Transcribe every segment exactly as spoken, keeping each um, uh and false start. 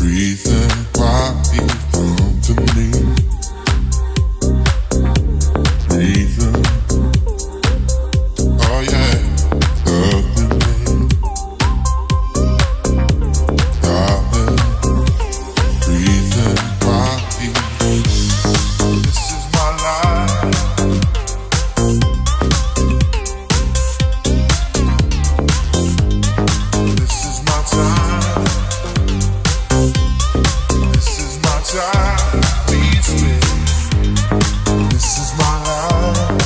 reason why you come to me. Reason, oh yeah, loving me, darling. Reason why you, this is my life. This is my time. This is my time. We spend. This is my life.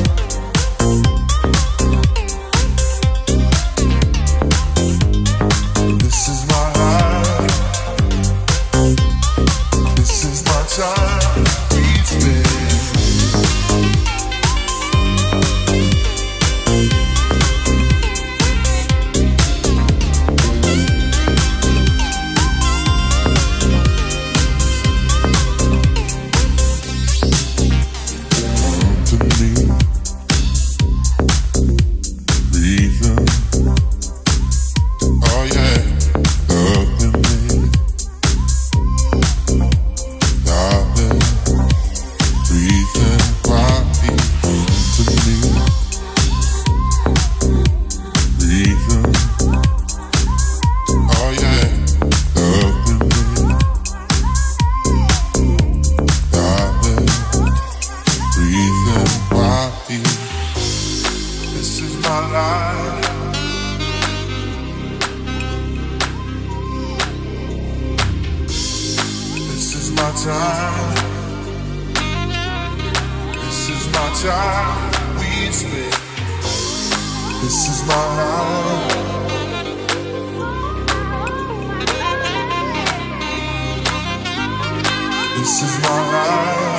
This is my life. This is my time. We spend. This is my life.